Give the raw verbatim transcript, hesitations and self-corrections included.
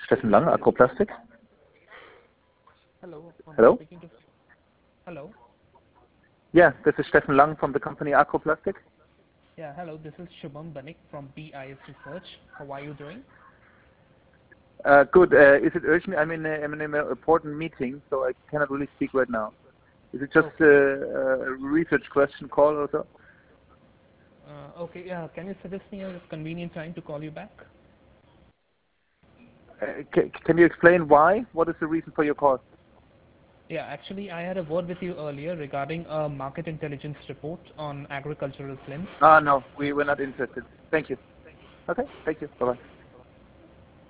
Steffen Lang, Acroplastic. Hello, am I Hello? speaking to... Hello? Yeah, this is Steffen Lang from the company Acroplastic. Yeah, hello, this is Shubham Banik from B I S Research. How are you doing? Uh, good. Uh, is it urgent? I'm in, a, I'm in an important meeting, so I cannot really speak right now. Is it just uh, Okay. a research question call or so? Uh, okay, yeah, can you suggest me a convenient time to call you back? Uh, ca- can you explain why? What is the reason for your call? Yeah, actually, I had a word with you earlier regarding a market intelligence report on agricultural films. Ah, no, we were not interested. Thank you. Okay, thank you. Bye-bye.